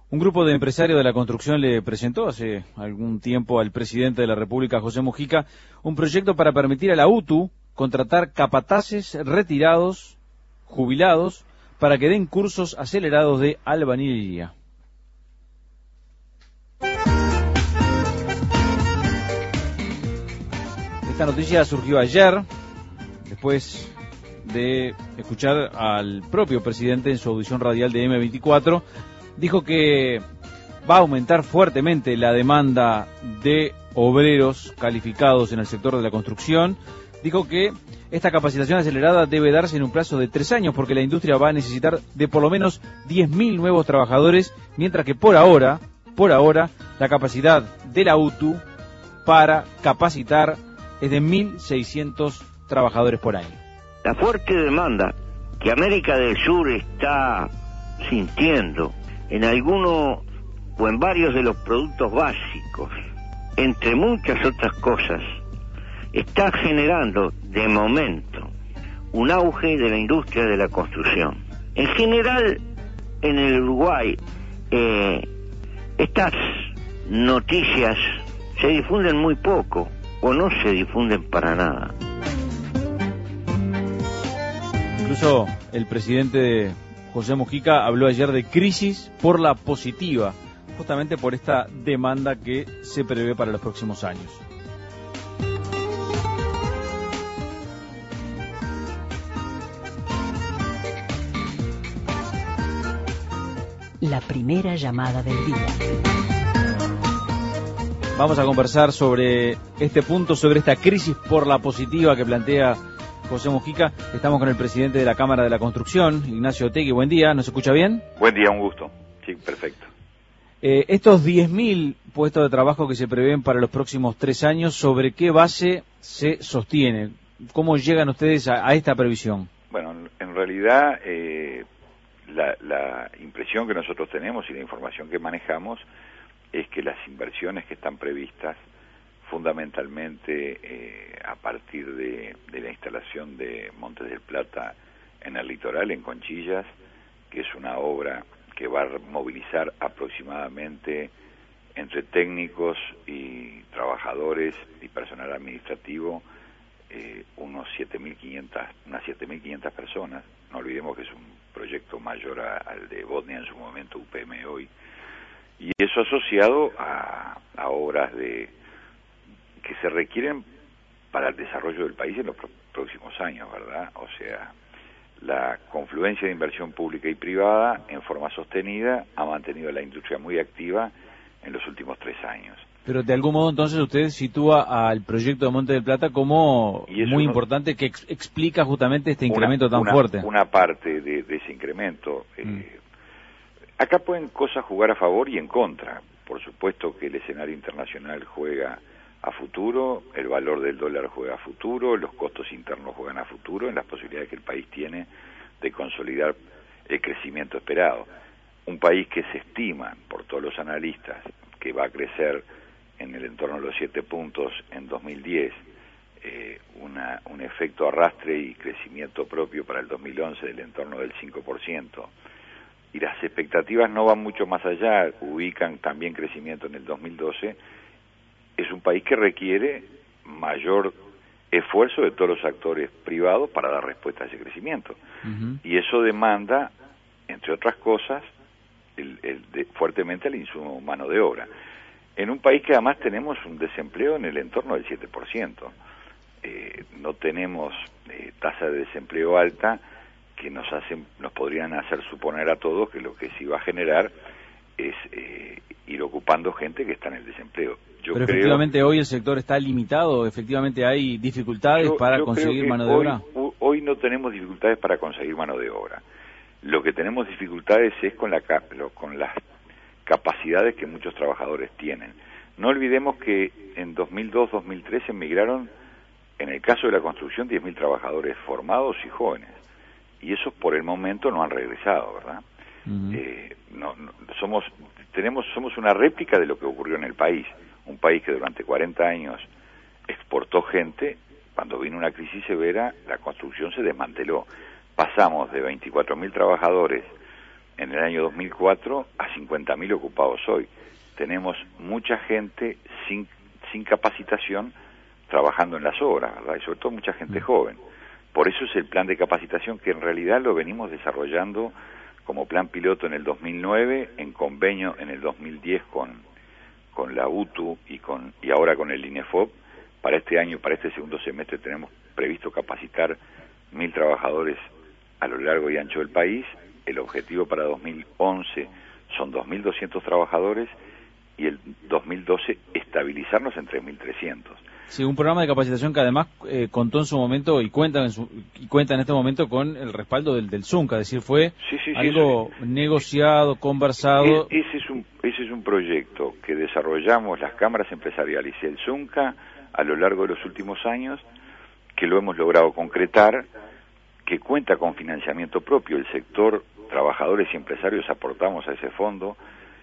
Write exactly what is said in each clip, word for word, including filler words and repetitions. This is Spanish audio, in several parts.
Un grupo de empresarios de la construcción le presentó hace algún tiempo al presidente de la República, José Mujica, un proyecto para permitir a la U T U contratar capataces retirados, jubilados, para que den cursos acelerados de albañilería. Esta noticia surgió ayer, después de escuchar al propio presidente en su audición radial de eme veinticuatro, dijo que va a aumentar fuertemente la demanda de obreros calificados en el sector de la construcción. Dijo que esta capacitación acelerada debe darse en un plazo de tres años porque la industria va a necesitar de por lo menos diez mil nuevos trabajadores, mientras que por ahora, por ahora, la capacidad de la U T U para capacitar es de mil seiscientos trabajadores por año. La fuerte demanda que América del Sur está sintiendo en alguno o en varios de los productos básicos, entre muchas otras cosas, está generando de momento un auge de la industria de la construcción. En general, en el Uruguay, eh, estas noticias se difunden muy poco o no se difunden para nada. Incluso el presidente José Mujica habló ayer de crisis por la positiva, justamente por esta demanda que se prevé para los próximos años. La primera llamada del día. Vamos a conversar sobre este punto, sobre esta crisis por la positiva que plantea José Mujica. Estamos con el presidente de la Cámara de la Construcción, Ignacio Otegui. Buen día, ¿nos escucha bien? Buen día, un gusto. Sí, perfecto. Eh, estos diez mil puestos de trabajo que se prevén para los próximos tres años, ¿sobre qué base se sostiene? ¿Cómo llegan ustedes a, a esta previsión? Bueno, en realidad eh, la, la impresión que nosotros tenemos y la información que manejamos es que las inversiones que están previstas fundamentalmente eh, a partir de, de la instalación de Montes del Plata en el litoral, en Conchillas, que es una obra que va a movilizar aproximadamente entre técnicos y trabajadores y personal administrativo eh, unos siete mil quinientas, unas siete mil quinientas personas. No olvidemos que es un proyecto mayor a, al de Botnia en su momento, U P M hoy, y eso asociado a, a obras de que se requieren para el desarrollo del país en los pro próximos años, ¿verdad? O sea, la confluencia de inversión pública y privada en forma sostenida ha mantenido a la industria muy activa en los últimos tres años. Pero de algún modo entonces usted sitúa al proyecto de Monte del Plata como muy uno, importante, que ex explica justamente este incremento una, tan una, fuerte. Una parte de, de ese incremento. Eh, mm. Acá pueden cosas jugar a favor y en contra. Por supuesto que el escenario internacional juega a futuro, el valor del dólar juega a futuro, los costos internos juegan a futuro en las posibilidades que el país tiene de consolidar el crecimiento esperado. Un país que se estima por todos los analistas que va a crecer en el entorno de los siete puntos en dos mil diez, eh, una, un efecto arrastre y crecimiento propio para el dos mil once del entorno del cinco por ciento, y las expectativas no van mucho más allá, ubican también crecimiento en el dos mil doce, es un país que requiere mayor esfuerzo de todos los actores privados para dar respuesta a ese crecimiento. Uh-huh. Y eso demanda, entre otras cosas, el, el de, fuertemente el insumo mano de obra. En un país que además tenemos un desempleo en el entorno del siete por ciento. Eh, no tenemos eh, tasa de desempleo alta que nos hacen, nos podrían hacer suponer a todos que lo que se iba a generar es eh, ir ocupando gente que está en el desempleo. Yo Pero creo, efectivamente hoy el sector está limitado, efectivamente hay dificultades yo, para yo conseguir mano de hoy, obra. Hoy no tenemos dificultades para conseguir mano de obra. Lo que tenemos dificultades es con, la, con las capacidades que muchos trabajadores tienen. No olvidemos que en dos mil dos, dos mil tres emigraron, en el caso de la construcción, diez mil trabajadores formados y jóvenes. Y esos por el momento no han regresado, ¿verdad? Uh-huh. eh, no, no, somos, tenemos, somos una réplica de lo que ocurrió en el país. Un país que durante cuarenta años exportó gente, cuando vino una crisis severa, la construcción se desmanteló. Pasamos de veinticuatro mil trabajadores en el año dos mil cuatro a cincuenta mil ocupados hoy. Tenemos mucha gente sin, sin capacitación trabajando en las obras, ¿verdad? Y sobre todo mucha gente joven. Por eso es el plan de capacitación que en realidad lo venimos desarrollando como plan piloto en el dos mil nueve, en convenio en el dos mil diez con, con la U T U y, con, y ahora con el INEFOP. Para este año, para este segundo semestre, tenemos previsto capacitar mil trabajadores a lo largo y ancho del país. El objetivo para dos mil once son dos mil doscientos trabajadores y el dos mil doce estabilizarnos en tres mil trescientos. Sí, un programa de capacitación que además eh, contó en su momento y cuenta en su, y cuenta en este momento con el respaldo del, del ZUNCA, es decir, fue sí, sí, sí, algo sí. negociado, conversado. Es, ese, es un, ese es un proyecto que desarrollamos las cámaras empresariales y el ZUNCA a lo largo de los últimos años, que lo hemos logrado concretar, que cuenta con financiamiento propio. El sector trabajadores y empresarios aportamos a ese fondo,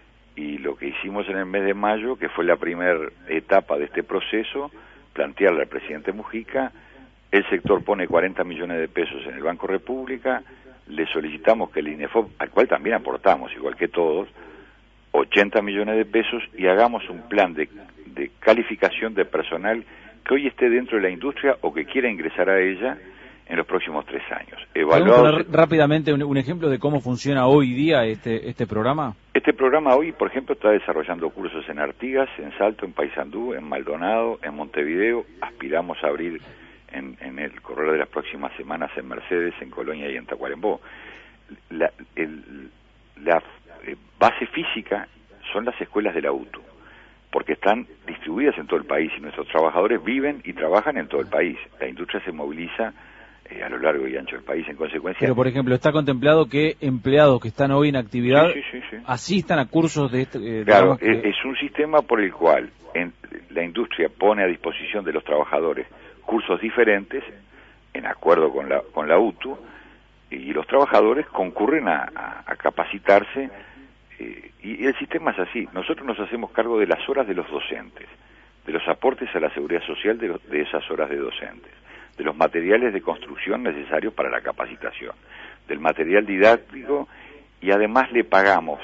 y lo que hicimos en el mes de mayo, que fue la primera etapa de este proceso, plantearle al presidente Mujica, el sector pone cuarenta millones de pesos en el Banco República, le solicitamos que el INEFOP, al cual también aportamos, igual que todos, ochenta millones de pesos, y hagamos un plan de, de calificación de personal que hoy esté dentro de la industria o que quiera ingresar a ella en los próximos tres años. ¿Podemos poner rápidamente un, un ejemplo de cómo funciona hoy día este, este programa? Este programa hoy, por ejemplo, está desarrollando cursos en Artigas, en Salto, en Paysandú, en Maldonado, en Montevideo. Aspiramos a abrir en, en el correr de las próximas semanas en Mercedes, en Colonia y en Tacuarembó. La, el, la eh, base física son las escuelas de la U T U, porque están distribuidas en todo el país y nuestros trabajadores viven y trabajan en todo el país. La industria se moviliza eh, a lo largo y ancho del país, en consecuencia. Pero, por ejemplo, ¿está contemplado que empleados que están hoy en actividad sí, sí, sí, sí. asistan a cursos de este? Eh, claro, que... es, es un sistema por el cual en, la industria pone a disposición de los trabajadores cursos diferentes, en acuerdo con la, con la U T U, y los trabajadores concurren a, a, a capacitarse. Eh, y el sistema es así. Nosotros nos hacemos cargo de las horas de los docentes, de los aportes a la seguridad social de, los, de esas horas de docentes, de los materiales de construcción necesarios para la capacitación, del material didáctico, y además le pagamos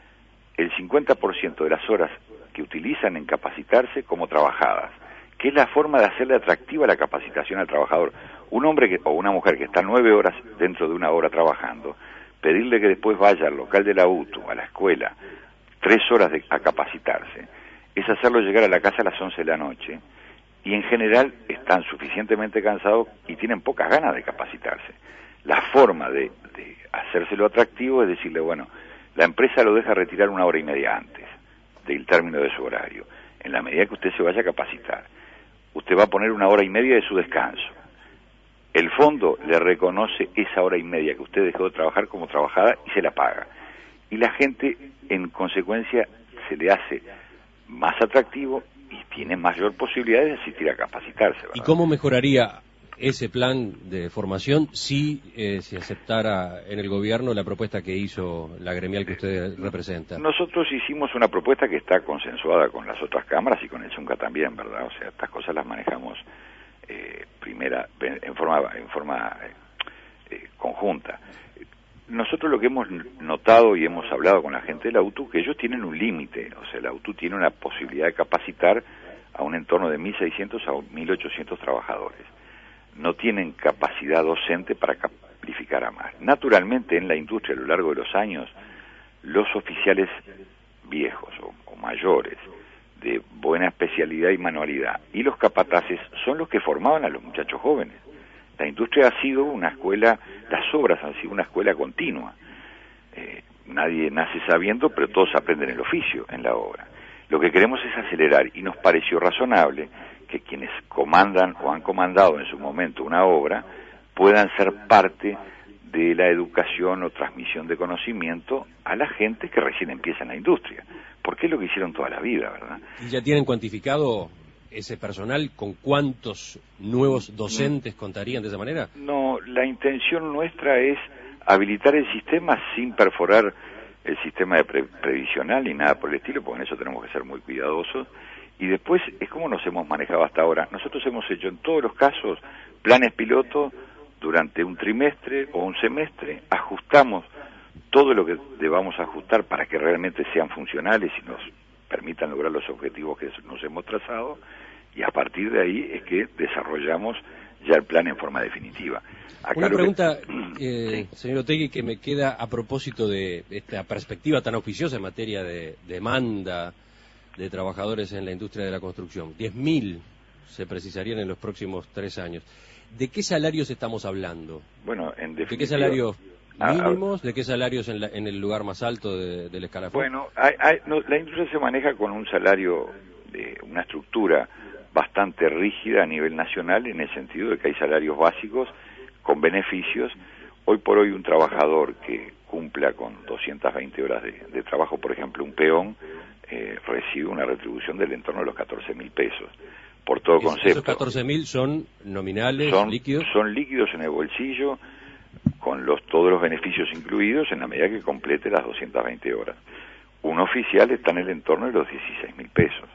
el cincuenta por ciento de las horas que utilizan en capacitarse como trabajadas, que es la forma de hacerle atractiva la capacitación al trabajador. Un hombre que, o una mujer que está nueve horas dentro de una hora trabajando, pedirle que después vaya al local de la U T U, a la escuela, tres horas de, a capacitarse, es hacerlo llegar a la casa a las once de la noche, y en general están suficientemente cansados y tienen pocas ganas de capacitarse. La forma de, de hacérselo atractivo es decirle, bueno, la empresa lo deja retirar una hora y media antes del término de su horario. En la medida que usted se vaya a capacitar, usted va a poner una hora y media de su descanso. El fondo le reconoce esa hora y media que usted dejó de trabajar como trabajada y se la paga. Y la gente, en consecuencia, se le hace más atractivo y tiene mayor posibilidad de asistir a capacitarse, ¿verdad? ¿Y cómo mejoraría ese plan de formación si eh, se aceptara en el gobierno la propuesta que hizo la gremial que usted representa? Nosotros hicimos una propuesta que está consensuada con las otras cámaras y con el ZUNCA también, ¿verdad? O sea, estas cosas las manejamos eh, primera en forma en forma eh, conjunta. Nosotros lo que hemos notado y hemos hablado con la gente de la U T U, que ellos tienen un límite, o sea, la U T U tiene una posibilidad de capacitar a un entorno de mil seiscientos a mil ochocientos trabajadores. No tienen capacidad docente para calificar a más. Naturalmente, en la industria, a lo largo de los años, los oficiales viejos o, o mayores, de buena especialidad y manualidad, y los capataces son los que formaban a los muchachos jóvenes. La industria ha sido una escuela, las obras han sido una escuela continua. Eh, nadie nace sabiendo, pero todos aprenden el oficio en la obra. Lo que queremos es acelerar, y nos pareció razonable que quienes comandan o han comandado en su momento una obra puedan ser parte de la educación o transmisión de conocimiento a la gente que recién empieza en la industria, porque es lo que hicieron toda la vida, ¿verdad? ¿Y ya tienen cuantificado ese personal? ¿Con cuántos nuevos docentes contarían de esa manera? No, la intención nuestra es habilitar el sistema sin perforar el sistema de pre previsional ni nada por el estilo, porque en eso tenemos que ser muy cuidadosos. Y después es como nos hemos manejado hasta ahora. Nosotros hemos hecho en todos los casos planes piloto durante un trimestre o un semestre, ajustamos todo lo que debamos ajustar para que realmente sean funcionales y nos permitan lograr los objetivos que nos hemos trazado, y a partir de ahí es que desarrollamos ya el plan en forma definitiva. Acá Una pregunta, que... eh, sí. señor Otegi, que me queda a propósito de esta perspectiva tan auspiciosa en materia de demanda de trabajadores en la industria de la construcción. diez mil se precisarían en los próximos tres años. ¿De qué salarios estamos hablando? Bueno, en definitiva... ¿De qué salarios Ah, mínimos? ¿De qué salarios en, la, en el lugar más alto de, del escalafón? Bueno, hay, hay, no, la industria se maneja con un salario, de una estructura bastante rígida a nivel nacional, en el sentido de que hay salarios básicos con beneficios. Hoy por hoy un trabajador que cumpla con doscientas veinte horas de, de trabajo, por ejemplo un peón, eh, recibe una retribución del entorno de los catorce mil pesos, por todo Es, concepto. ¿Esos catorce mil son nominales, son, líquidos? Son líquidos en el bolsillo, con los todos los beneficios incluidos en la medida que complete las doscientas veinte horas. Un oficial está en el entorno de los dieciséis mil pesos.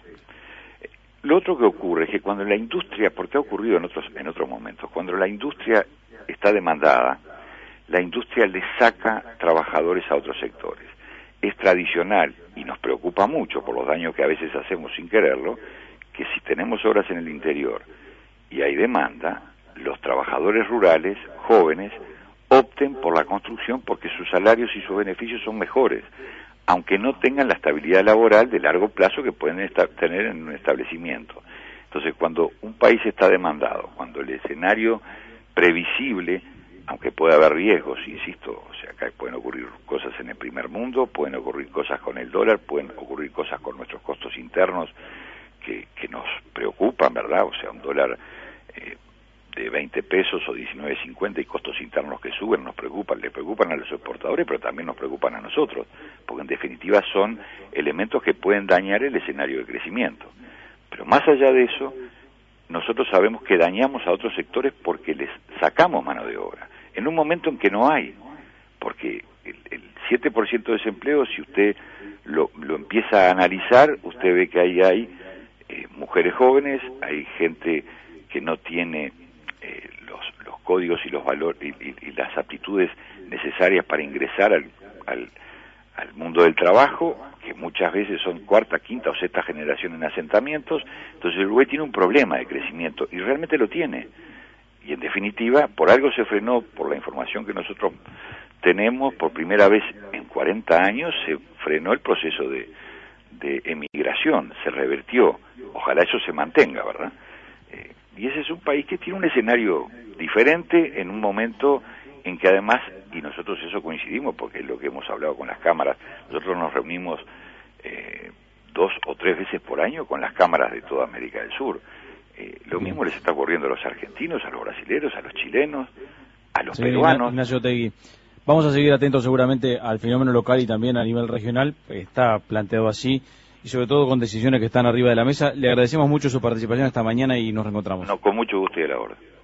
Lo otro que ocurre es que cuando la industria, porque ha ocurrido en otros en otros momentos, cuando la industria está demandada, la industria le saca trabajadores a otros sectores. Es tradicional, y nos preocupa mucho por los daños que a veces hacemos sin quererlo, que si tenemos obras en el interior y hay demanda, los trabajadores rurales, jóvenes, opten por la construcción porque sus salarios y sus beneficios son mejores, aunque no tengan la estabilidad laboral de largo plazo que pueden estar, tener en un establecimiento. Entonces, cuando un país está demandado, cuando el escenario previsible, aunque pueda haber riesgos, insisto, o sea, acá pueden ocurrir cosas en el primer mundo, pueden ocurrir cosas con el dólar, pueden ocurrir cosas con nuestros costos internos que, que nos preocupan, ¿verdad? O sea, un dólar eh, de veinte pesos o diecinueve cincuenta y costos internos que suben nos preocupan, le preocupan a los exportadores, pero también nos preocupan a nosotros, porque en definitiva son elementos que pueden dañar el escenario de crecimiento. Pero más allá de eso, nosotros sabemos que dañamos a otros sectores porque les sacamos mano de obra, en un momento en que no hay, porque el, el siete por ciento de desempleo, si usted lo, lo empieza a analizar, usted ve que ahí hay eh, mujeres jóvenes, hay gente que no tiene Eh, los, los códigos y los valores y, y, y las aptitudes necesarias para ingresar al, al, al mundo del trabajo, que muchas veces son cuarta, quinta o sexta generación en asentamientos. Entonces el Uruguay tiene un problema de crecimiento, y realmente lo tiene, y en definitiva por algo se frenó. Por la información que nosotros tenemos, por primera vez en cuarenta años se frenó el proceso de, de emigración, se revertió. Ojalá eso se mantenga, ¿verdad? Eh, Y ese es un país que tiene un escenario diferente en un momento en que además, y nosotros eso coincidimos porque es lo que hemos hablado con las cámaras, nosotros nos reunimos eh, dos o tres veces por año con las cámaras de toda América del Sur. Eh, lo mismo les está ocurriendo a los argentinos, a los brasileños, a los chilenos, a los sí, peruanos. Ignacio Otegi, vamos a seguir atentos seguramente al fenómeno local y también a nivel regional. Está planteado así, y sobre todo con decisiones que están arriba de la mesa. Le agradecemos mucho su participación esta mañana y nos reencontramos. No, con mucho gusto y a la hora.